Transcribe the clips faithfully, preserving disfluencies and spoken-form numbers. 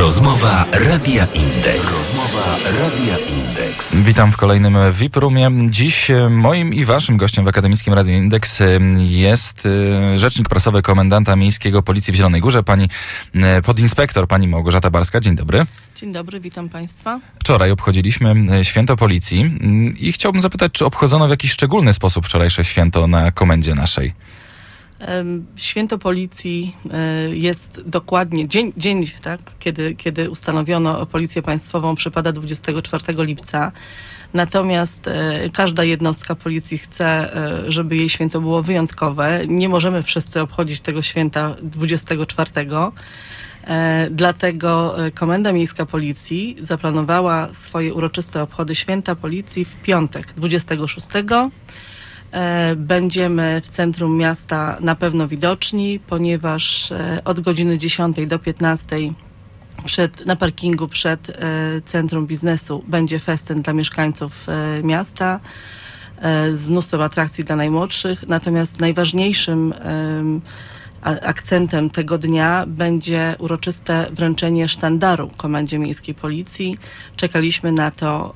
Rozmowa Radia Indeks. Rozmowa Radia Indeks. Witam w kolejnym V I P Roomie. Dziś moim i waszym gościem w Akademickim Radiu Indeks jest rzecznik prasowy Komendanta Miejskiego Policji w Zielonej Górze, pani podinspektor, pani Małgorzata Barska. Dzień dobry. Dzień dobry, witam państwa. Wczoraj obchodziliśmy Święto Policji i chciałbym zapytać, czy obchodzono w jakiś szczególny sposób wczorajsze święto na komendzie naszej? Święto Policji jest dokładnie, dzień, dzień tak, kiedy, kiedy ustanowiono Policję Państwową, przypada dwudziestego czwartego lipca. Natomiast każda jednostka policji chce, żeby jej święto było wyjątkowe. Nie możemy wszyscy obchodzić tego święta dwudziestego czwartego. Dlatego Komenda Miejska Policji zaplanowała swoje uroczyste obchody Święta Policji w piątek, dwudziestego szóstego. Będziemy w centrum miasta na pewno widoczni, ponieważ od godziny dziesiątej do piętnastej przed, na parkingu przed Centrum Biznesu będzie festyn dla mieszkańców miasta z mnóstwem atrakcji dla najmłodszych. Natomiast najważniejszym akcentem tego dnia będzie uroczyste wręczenie sztandaru Komendzie Miejskiej Policji. Czekaliśmy na to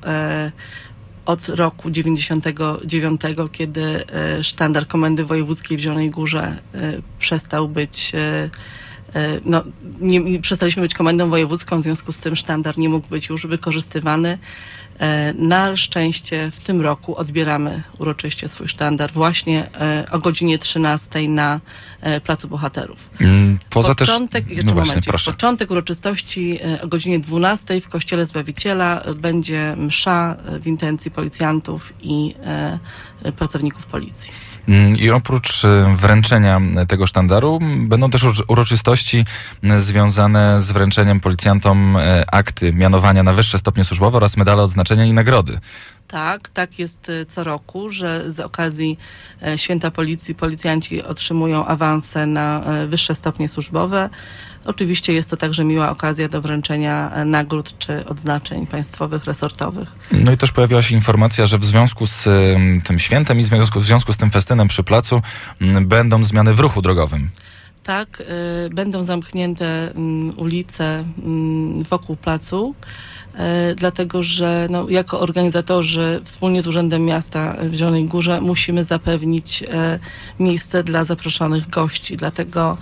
od roku dziewięćdziesiątego dziewiątego, kiedy sztandar Komendy Wojewódzkiej w Zielonej Górze przestał być, no, nie, nie, przestaliśmy być komendą wojewódzką, w związku z tym sztandar nie mógł być już wykorzystywany. Na szczęście w tym roku odbieramy uroczyście swój sztandar właśnie o godzinie trzynastej na Placu Bohaterów. Poza Początek, też... jeszcze no właśnie, momencik, proszę. Początek uroczystości o godzinie dwunastej w Kościele Zbawiciela będzie msza w intencji policjantów i pracowników policji. I oprócz wręczenia tego sztandaru będą też uroczystości związane z wręczeniem policjantom akty mianowania na wyższe stopnie służbowe oraz medale odznaczenia i nagrody. Tak, tak jest co roku, że z okazji Święta Policji policjanci otrzymują awanse na wyższe stopnie służbowe. Oczywiście jest to także miła okazja do wręczenia nagród czy odznaczeń państwowych, resortowych. No i też pojawiła się informacja, że w związku z tym świętem i w związku, w związku z tym festynem przy placu będą zmiany w ruchu drogowym. Tak, y, będą zamknięte y, ulice y, wokół placu, y, dlatego że no, jako organizatorzy wspólnie z Urzędem Miasta w Zielonej Górze musimy zapewnić y, miejsce dla zaproszonych gości, dlatego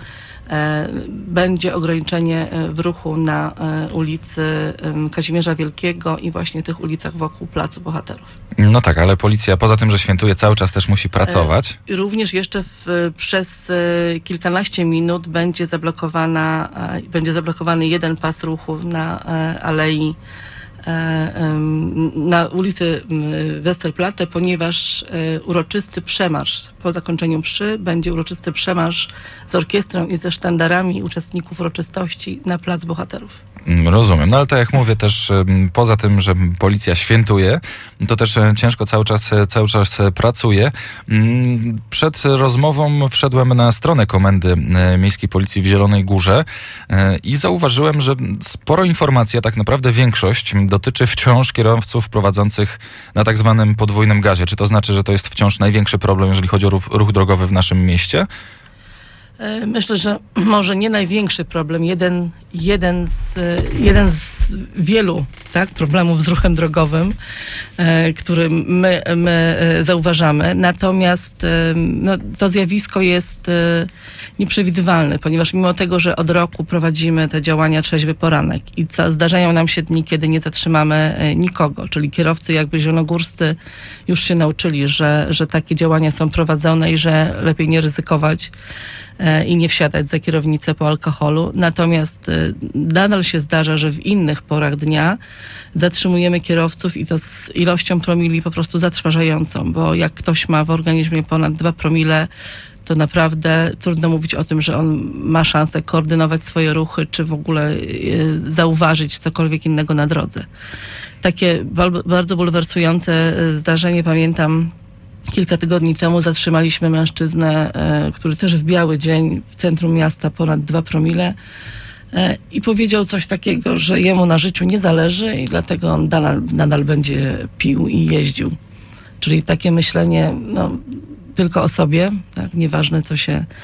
będzie ograniczenie w ruchu na ulicy Kazimierza Wielkiego i właśnie tych ulicach wokół Placu Bohaterów. No tak, ale policja poza tym, że świętuje, cały czas też musi pracować. Również jeszcze w, przez kilkanaście minut będzie zablokowana, będzie zablokowany jeden pas ruchu na alei na ulicy Westerplatte, ponieważ uroczysty przemarsz po zakończeniu mszy będzie uroczysty przemarsz z orkiestrą i ze sztandarami uczestników uroczystości na Plac Bohaterów. Rozumiem. No ale tak jak mówię, też poza tym, że policja świętuje, to też ciężko cały czas, cały czas pracuje. Przed rozmową wszedłem na stronę Komendy Miejskiej Policji w Zielonej Górze i zauważyłem, że sporo informacji, a tak naprawdę większość dotyczy wciąż kierowców prowadzących na tak zwanym podwójnym gazie. Czy to znaczy, że to jest wciąż największy problem, jeżeli chodzi o ruch, ruch drogowy w naszym mieście? Myślę, że może nie największy problem, jeden, jeden, z, jeden z wielu tak, problemów z ruchem drogowym, e, który my, my zauważamy. Natomiast e, no, to zjawisko jest e, nieprzewidywalne, ponieważ mimo tego, że od roku prowadzimy te działania Trzeźwy Poranek i co, zdarzają nam się dni, kiedy nie zatrzymamy e, nikogo, czyli kierowcy jakby zielonogórscy już się nauczyli, że, że takie działania są prowadzone i że lepiej nie ryzykować i nie wsiadać za kierownicę po alkoholu. Natomiast nadal się zdarza, że w innych porach dnia zatrzymujemy kierowców i to z ilością promili po prostu zatrważającą, bo jak ktoś ma w organizmie ponad dwa promile, to naprawdę trudno mówić o tym, że on ma szansę koordynować swoje ruchy, czy w ogóle zauważyć cokolwiek innego na drodze. Takie bardzo bulwersujące zdarzenie pamiętam. Kilka tygodni temu zatrzymaliśmy mężczyznę, e, który też w biały dzień w centrum miasta ponad dwa promile e, i powiedział coś takiego, że jemu na życiu nie zależy i dlatego on nadal, nadal będzie pił i jeździł. Czyli takie myślenie no, tylko o sobie, tak? Nieważne co się,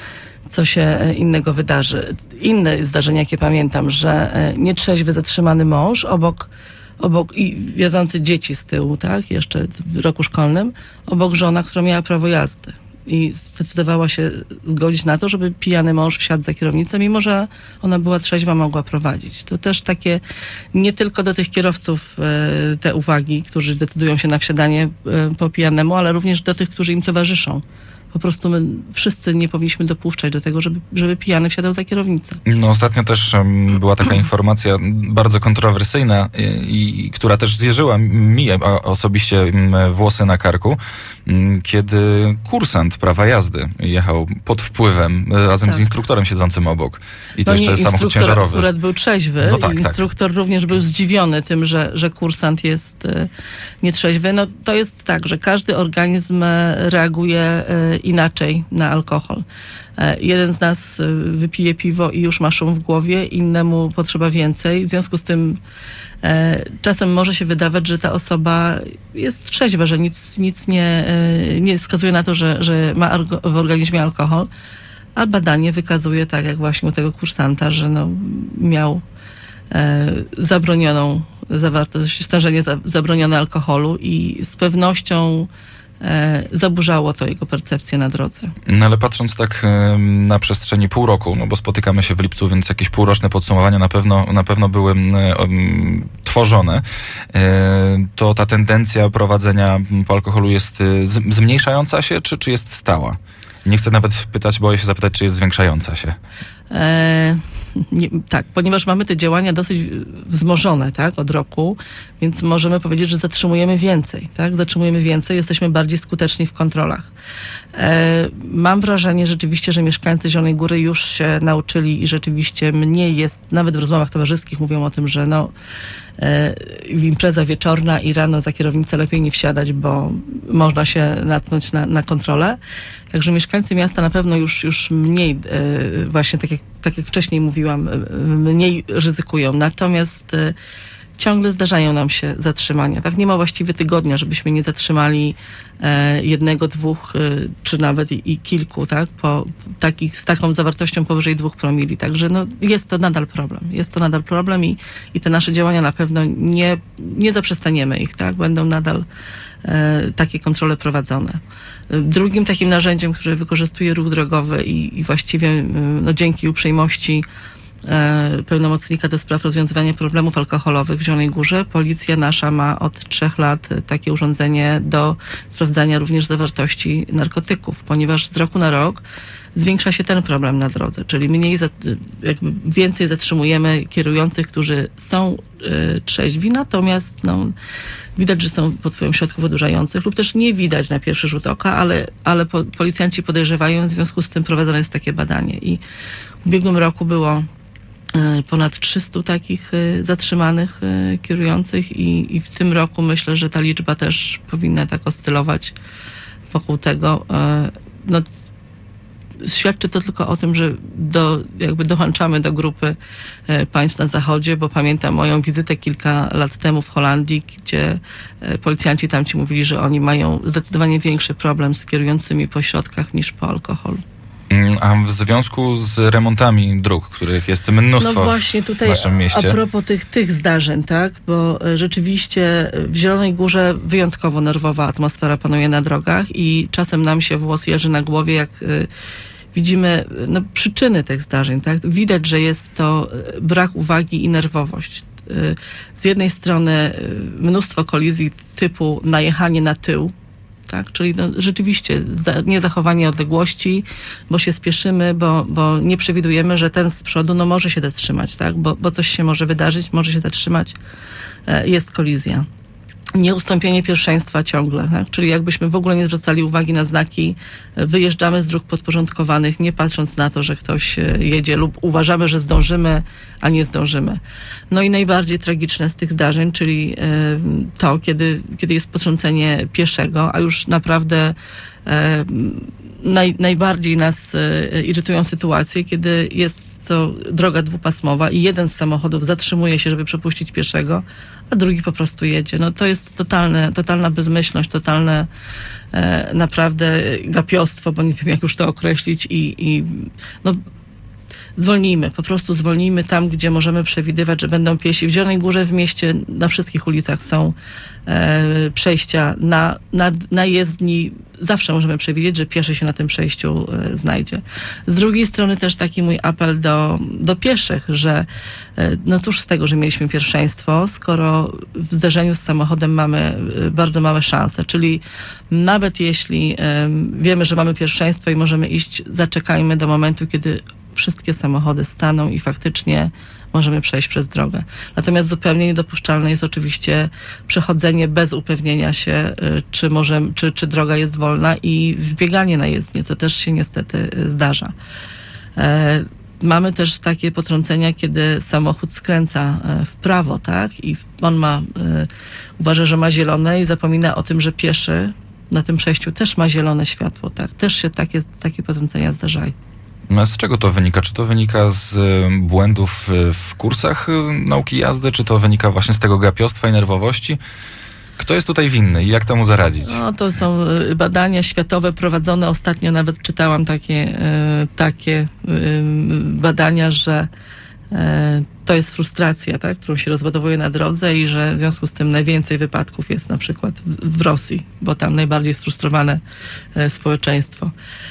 co się innego wydarzy. Inne zdarzenia, jakie pamiętam, że nietrzeźwy zatrzymany mąż obok, obok i wiozący dzieci z tyłu, tak, jeszcze w roku szkolnym, obok żona, która miała prawo jazdy. I zdecydowała się zgodzić na to, żeby pijany mąż wsiadł za kierownicę, mimo że ona była trzeźwa, mogła prowadzić. To też takie, nie tylko do tych kierowców e, te uwagi, którzy decydują się na wsiadanie e, po pijanemu, ale również do tych, którzy im towarzyszą. Po prostu my wszyscy nie powinniśmy dopuszczać do tego, żeby, żeby pijany wsiadał za kierownicę. No ostatnio też um, była taka informacja bardzo kontrowersyjna i, i która też zjeżyła mi a, osobiście m, włosy na karku, m, kiedy kursant prawa jazdy jechał pod wpływem razem tak. z instruktorem siedzącym obok. I to no jeszcze nie, samochód ciężarowy. Akurat był trzeźwy. No tak, Instruktor tak. również był zdziwiony tym, że, że kursant jest e, nietrzeźwy. No to jest tak, że każdy organizm e, reaguje e, inaczej na alkohol. E, jeden z nas e, wypije piwo i już ma szum w głowie, innemu potrzeba więcej. W związku z tym e, czasem może się wydawać, że ta osoba jest trzeźwa, że nic, nic nie, e, nie wskazuje na to, że, że ma argo, w organizmie alkohol. A badanie wykazuje, tak jak właśnie u tego kursanta, że no, miał e, zabronioną zawartość, stężenie za, zabronione alkoholu i z pewnością e, zaburzało to jego percepcję na drodze. No ale patrząc tak e, na przestrzeni pół roku, no bo spotykamy się w lipcu, więc jakieś półroczne podsumowania na pewno, na pewno były e, e, tworzone, e, to ta tendencja prowadzenia po alkoholu jest e, z, zmniejszająca się, czy, czy jest stała? Nie chcę nawet pytać, boję się zapytać, czy jest zwiększająca się. E, nie, tak, ponieważ mamy te działania dosyć wzmożone, tak, od roku, więc możemy powiedzieć, że zatrzymujemy więcej, tak, zatrzymujemy więcej, jesteśmy bardziej skuteczni w kontrolach. E, mam wrażenie rzeczywiście, że mieszkańcy Zielonej Góry już się nauczyli i rzeczywiście mniej jest, nawet w rozmowach towarzyskich mówią o tym, że no, e, impreza wieczorna i rano za kierownicę lepiej nie wsiadać, bo można się natknąć na, na kontrolę. Także mieszkańcy miasta na pewno już, już mniej, e, właśnie tak jak, tak jak wcześniej mówiłam, e, mniej ryzykują. Natomiast e, ciągle zdarzają nam się zatrzymania. Tak, nie ma właściwie tygodnia, żebyśmy nie zatrzymali e, jednego, dwóch, e, czy nawet i, i kilku, tak, po, takich, z taką zawartością powyżej dwóch promili. Także no, jest to nadal problem. Jest to nadal problem i, i te nasze działania na pewno nie, nie zaprzestaniemy ich, tak, będą nadal e, takie kontrole prowadzone. Drugim takim narzędziem, które wykorzystuje ruch drogowy i, i właściwie no, dzięki uprzejmości e, pełnomocnika do spraw rozwiązywania problemów alkoholowych w Zielonej Górze, policja nasza ma od trzech lat takie urządzenie do sprawdzania również zawartości narkotyków, ponieważ z roku na rok zwiększa się ten problem na drodze, czyli mniej, jakby więcej zatrzymujemy kierujących, którzy są y, trzeźwi, natomiast no, widać, że są pod wpływem środków odurzających lub też nie widać na pierwszy rzut oka, ale, ale po, policjanci podejrzewają, w związku z tym prowadzone jest takie badanie. I w ubiegłym roku było y, ponad trzystu takich y, zatrzymanych y, kierujących i, i w tym roku myślę, że ta liczba też powinna tak oscylować wokół tego. Y, no, Świadczy to tylko o tym, że do, jakby dołączamy do grupy e, państw na zachodzie, bo pamiętam moją wizytę kilka lat temu w Holandii, gdzie e, policjanci tamci mówili, że oni mają zdecydowanie większy problem z kierującymi po środkach niż po alkoholu. A w związku z remontami dróg, których jest mnóstwo no właśnie tutaj w naszym mieście. A propos tych, tych zdarzeń, tak, bo e, rzeczywiście w Zielonej Górze wyjątkowo nerwowa atmosfera panuje na drogach i czasem nam się włos jeży na głowie, jak e, widzimy no, przyczyny tych zdarzeń, tak. Widać, że jest to brak uwagi i nerwowość. E, z jednej strony e, mnóstwo kolizji typu najechanie na tył, tak, czyli no, rzeczywiście za, niezachowanie odległości, bo się spieszymy, bo, bo nie przewidujemy, że ten z przodu no, może się zatrzymać, tak, bo, bo coś się może wydarzyć, może się zatrzymać, e, jest kolizja. Nieustąpienie pierwszeństwa ciągle, tak? Czyli jakbyśmy w ogóle nie zwracali uwagi na znaki, wyjeżdżamy z dróg podporządkowanych, nie patrząc na to, że ktoś jedzie lub uważamy, że zdążymy, a nie zdążymy. No i najbardziej tragiczne z tych zdarzeń, czyli to, kiedy, kiedy jest potrącenie pieszego, a już naprawdę naj, najbardziej nas irytują sytuacje, kiedy jest to droga dwupasmowa i jeden z samochodów zatrzymuje się, żeby przepuścić pieszego, a drugi po prostu jedzie. No to jest totalne, totalna bezmyślność, totalne e, naprawdę gapiostwo, bo nie wiem, jak już to określić i, i no, zwolnijmy, po prostu zwolnijmy tam, gdzie możemy przewidywać, że będą piesi. W Zielonej Górze w mieście na wszystkich ulicach są e, przejścia na, na, na jezdni. Zawsze możemy przewidzieć, że pieszy się na tym przejściu e, znajdzie. Z drugiej strony też taki mój apel do, do pieszych, że e, no cóż z tego, że mieliśmy pierwszeństwo, skoro w zderzeniu z samochodem mamy e, bardzo małe szanse, czyli nawet jeśli e, wiemy, że mamy pierwszeństwo i możemy iść, zaczekajmy do momentu, kiedy wszystkie samochody staną i faktycznie możemy przejść przez drogę. Natomiast zupełnie niedopuszczalne jest oczywiście przechodzenie bez upewnienia się, czy, może, czy, czy droga jest wolna i wbieganie na jezdnię, co też się niestety zdarza. E, mamy też takie potrącenia, kiedy samochód skręca w prawo, tak? I on ma, e, uważa, że ma zielone i zapomina o tym, że pieszy na tym przejściu też ma zielone światło, tak? Też się takie, takie potrącenia zdarzają. Z czego to wynika? Czy to wynika z błędów w kursach nauki jazdy, czy to wynika właśnie z tego gapiostwa i nerwowości? Kto jest tutaj winny i jak temu zaradzić? No, to są badania światowe prowadzone. Ostatnio nawet czytałam takie, takie badania, że to jest frustracja, tak, którą się rozładowuje na drodze i że w związku z tym najwięcej wypadków jest na przykład w, w Rosji, bo tam najbardziej sfrustrowane społeczeństwo.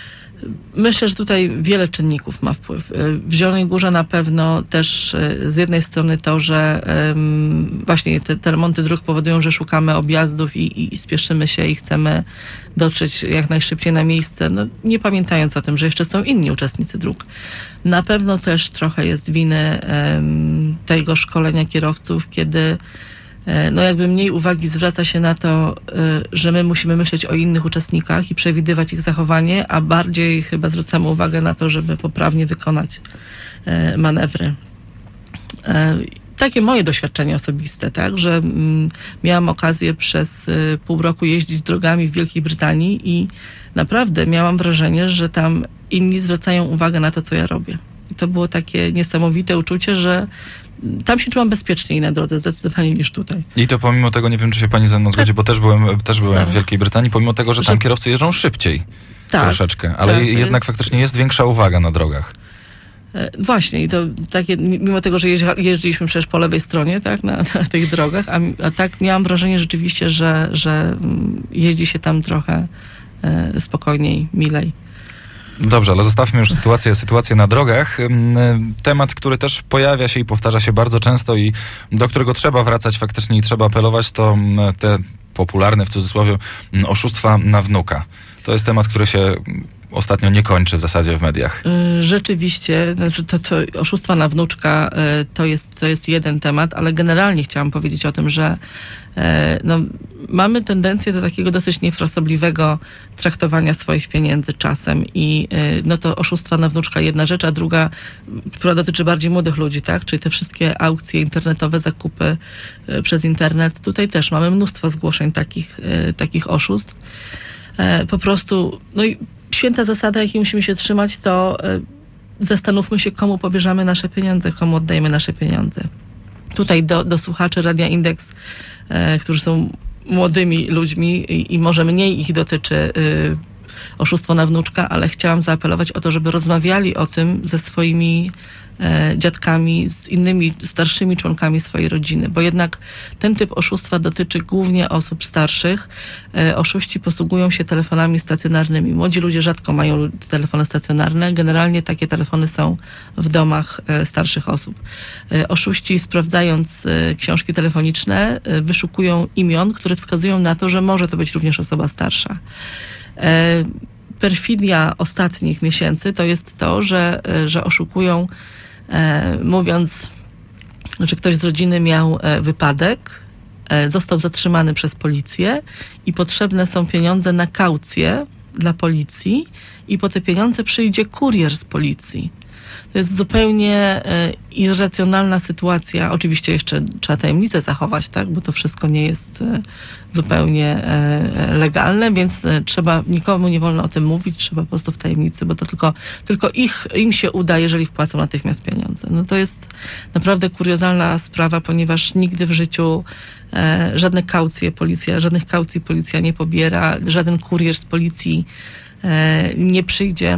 Myślę, że tutaj wiele czynników ma wpływ. W Zielonej Górze na pewno też z jednej strony to, że um, właśnie te, te remonty dróg powodują, że szukamy objazdów i, i, i spieszymy się i chcemy dotrzeć jak najszybciej na miejsce, no, nie pamiętając o tym, że jeszcze są inni uczestnicy dróg. Na pewno też trochę jest winy um, tego szkolenia kierowców, kiedy no jakby mniej uwagi zwraca się na to, że my musimy myśleć o innych uczestnikach i przewidywać ich zachowanie, a bardziej chyba zwracamy uwagę na to, żeby poprawnie wykonać manewry. Takie moje doświadczenie osobiste, tak, że miałam okazję przez pół roku jeździć drogami w Wielkiej Brytanii i naprawdę miałam wrażenie, że tam inni zwracają uwagę na to, co ja robię. I to było takie niesamowite uczucie, że tam się czułam bezpieczniej na drodze zdecydowanie niż tutaj. I to pomimo tego, nie wiem, czy się pani ze mną zgodzi, bo też byłem, też byłem tak. w Wielkiej Brytanii, pomimo tego, że tam że... kierowcy jeżdżą szybciej tak, troszeczkę, ale tak, jednak jest... faktycznie jest większa uwaga na drogach. Właśnie i to takie, mimo tego, że jeździliśmy przecież po lewej stronie, tak, na, na tych drogach, a, a tak miałam wrażenie rzeczywiście, że, że jeździ się tam trochę e, spokojniej, milej. Dobrze, ale zostawmy już sytuację, sytuację na drogach. Temat, który też pojawia się i powtarza się bardzo często i do którego trzeba wracać faktycznie i trzeba apelować, to te popularne w cudzysłowie oszustwa na wnuka. To jest temat, który się ostatnio nie kończy w zasadzie w mediach. Rzeczywiście, znaczy to, to oszustwa na wnuczka to jest, to jest jeden temat, ale generalnie chciałam powiedzieć o tym, że no, mamy tendencję do takiego dosyć niefrasobliwego traktowania swoich pieniędzy czasem i no to oszustwa na wnuczka jedna rzecz, a druga, która dotyczy bardziej młodych ludzi, tak, czyli te wszystkie aukcje internetowe, zakupy przez internet. Tutaj też mamy mnóstwo zgłoszeń takich, takich oszustw. Po prostu, no i święta zasada, jakiej musimy się trzymać, to zastanówmy się, komu powierzamy nasze pieniądze, komu oddajemy nasze pieniądze. Tutaj do, do słuchaczy Radia Indeks, e, którzy są młodymi ludźmi i, i może mniej ich dotyczy e, oszustwo na wnuczka, ale chciałam zaapelować o to, żeby rozmawiali o tym ze swoimi e, dziadkami, z innymi starszymi członkami swojej rodziny, bo jednak ten typ oszustwa dotyczy głównie osób starszych. E, oszuści posługują się telefonami stacjonarnymi. Młodzi ludzie rzadko mają telefony stacjonarne. Generalnie takie telefony są w domach e, starszych osób. E, oszuści, sprawdzając e, książki telefoniczne, e, wyszukują imion, które wskazują na to, że może to być również osoba starsza. E, perfidia ostatnich miesięcy to jest to, że, że oszukują, e, mówiąc, że ktoś z rodziny miał e, wypadek, e, został zatrzymany przez policję i potrzebne są pieniądze na kaucję dla policji i po te pieniądze przyjdzie kurier z policji. To jest zupełnie e, irracjonalna sytuacja. Oczywiście jeszcze trzeba tajemnicę zachować, tak? Bo to wszystko nie jest e, zupełnie e, legalne, więc e, trzeba, nikomu nie wolno o tym mówić, trzeba po prostu w tajemnicy, bo to tylko, tylko ich, im się uda, jeżeli wpłacą natychmiast pieniądze. No to jest naprawdę kuriozalna sprawa, ponieważ nigdy w życiu e, żadne kaucje policja, żadnych kaucji policja nie pobiera, żaden kurier z policji e, nie przyjdzie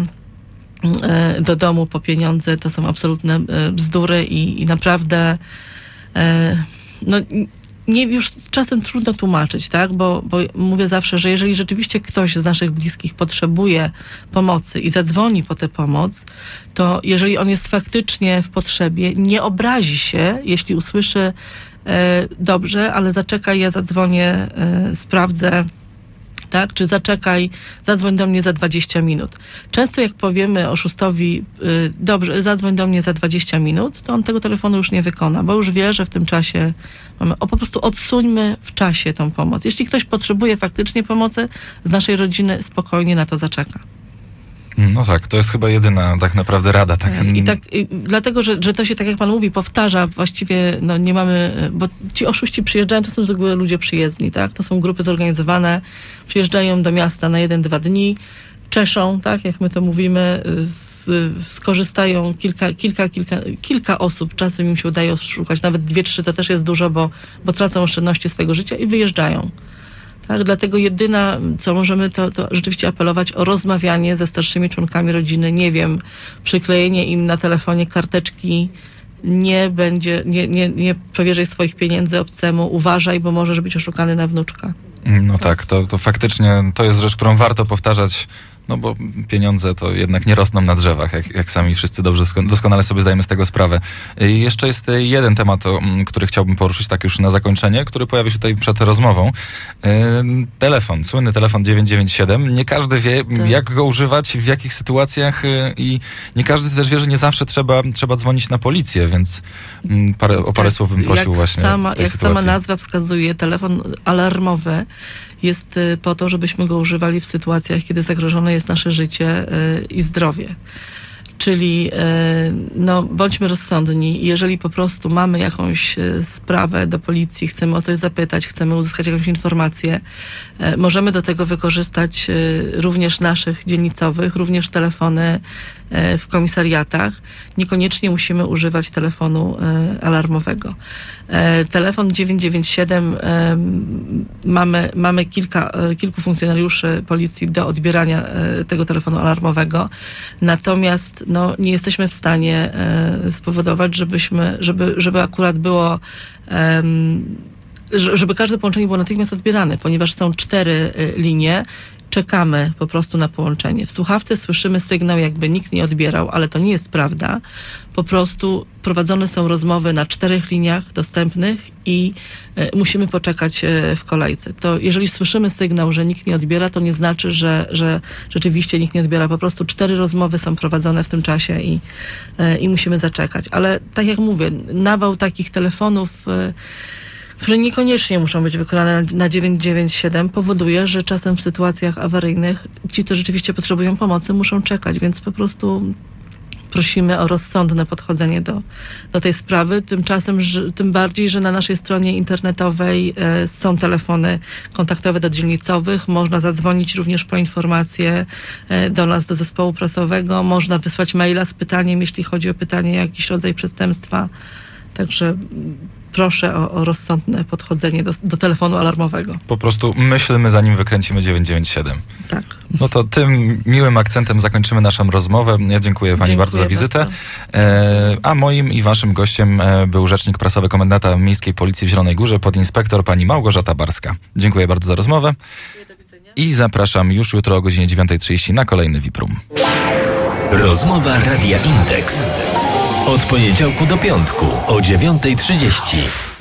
e, do domu po pieniądze. To są absolutne e, bzdury i, i naprawdę e, no nie, już czasem trudno tłumaczyć, tak? Bo, bo mówię zawsze, że jeżeli rzeczywiście ktoś z naszych bliskich potrzebuje pomocy i zadzwoni po tę pomoc, to jeżeli on jest faktycznie w potrzebie, nie obrazi się, jeśli usłyszy e, dobrze, ale zaczekaj, ja zadzwonię, e, sprawdzę, tak? Czy zaczekaj, zadzwoń do mnie za dwadzieścia minut. Często jak powiemy oszustowi, y, dobrze, zadzwoń do mnie za dwadzieścia minut, to on tego telefonu już nie wykona, bo już wie, że w tym czasie mamy, o po prostu odsuńmy w czasie tą pomoc. Jeśli ktoś potrzebuje faktycznie pomocy z naszej rodziny, spokojnie na to zaczeka. No tak, to jest chyba jedyna tak naprawdę rada. Tak. I tak, i dlatego, że, że to się, tak jak pan mówi, powtarza, właściwie no nie mamy, bo ci oszuści przyjeżdżają, to są z reguły ludzie przyjezdni, tak? To są grupy zorganizowane, przyjeżdżają do miasta na jeden, dwa dni, czeszą, tak, jak my to mówimy, z, skorzystają kilka, kilka, kilka, kilka osób, czasem im się udaje oszukać, nawet dwie, trzy to też jest dużo, bo, bo tracą oszczędności swojego życia i wyjeżdżają. Tak, dlatego jedyna, co możemy, to, to rzeczywiście apelować o rozmawianie ze starszymi członkami rodziny. Nie wiem, przyklejenie im na telefonie karteczki, nie będzie, nie, nie, nie powierzaj swoich pieniędzy obcemu, uważaj, bo możesz być oszukany na wnuczka. No tak, to, to faktycznie to jest rzecz, którą warto powtarzać, no bo pieniądze to jednak nie rosną na drzewach, jak, jak sami wszyscy dobrze, doskonale sobie zdajemy z tego sprawę. I jeszcze jest jeden temat, o, który chciałbym poruszyć tak już na zakończenie, który pojawił się tutaj przed rozmową. Yy, telefon, słynny telefon dziewięćset dziewięćdziesiąt siedem. Nie każdy wie, tak. jak go używać, w jakich sytuacjach yy, i nie każdy też wie, że nie zawsze trzeba, trzeba dzwonić na policję, więc yy, parę, o parę tak, słów bym prosił jak właśnie sama, w tej Jak sytuacji. sama nazwa wskazuje, telefon alarmowy jest po to, żebyśmy go używali w sytuacjach, kiedy zagrożone jest nasze życie i zdrowie. Czyli no, bądźmy rozsądni. Jeżeli po prostu mamy jakąś sprawę do policji, chcemy o coś zapytać, chcemy uzyskać jakąś informację, możemy do tego wykorzystać również naszych dzielnicowych, również telefony w komisariatach. Niekoniecznie musimy używać telefonu alarmowego. Telefon dziewięćset dziewięćdziesiąt siedem mamy, mamy kilka, kilku funkcjonariuszy policji do odbierania tego telefonu alarmowego. Natomiast no, nie jesteśmy w stanie spowodować, żebyśmy, żeby, żeby akurat było żeby każde połączenie było natychmiast odbierane, ponieważ są cztery linie. Czekamy po prostu na połączenie. W słuchawce słyszymy sygnał, jakby nikt nie odbierał, ale to nie jest prawda. Po prostu prowadzone są rozmowy na czterech liniach dostępnych i e, musimy poczekać e, w kolejce. To jeżeli słyszymy sygnał, że nikt nie odbiera, to nie znaczy, że, że rzeczywiście nikt nie odbiera. Po prostu cztery rozmowy są prowadzone w tym czasie i, e, i musimy zaczekać. Ale tak jak mówię, nawał takich telefonów e, które niekoniecznie muszą być wykonane na dziewięćset dziewięćdziesiąt siedem, powoduje, że czasem w sytuacjach awaryjnych ci, co rzeczywiście potrzebują pomocy, muszą czekać, więc po prostu prosimy o rozsądne podchodzenie do, do tej sprawy. Tymczasem, że, tym bardziej, że na naszej stronie internetowej e, są telefony kontaktowe do dzielnicowych, można zadzwonić również po informacje e, do nas, do zespołu prasowego, można wysłać maila z pytaniem, jeśli chodzi o pytanie, jakiś rodzaj przestępstwa. Także proszę o, o rozsądne podchodzenie do, do telefonu alarmowego. Po prostu myślmy, zanim wykręcimy dziewięćset dziewięćdziesiąt siedem. Tak. No to tym miłym akcentem zakończymy naszą rozmowę. Ja dziękuję pani Dziękuję bardzo za wizytę. Bardzo. E, a moim i waszym gościem e, był rzecznik prasowy Komendanta Miejskiej Policji w Zielonej Górze, podinspektor pani Małgorzata Barska. Dziękuję bardzo za rozmowę. Do widzenia. I zapraszam już jutro o godzinie dziewiąta trzydzieści na kolejny V I P Room. Rozmowa Radia Indeks. Od poniedziałku do piątku o dziewiąta trzydzieści.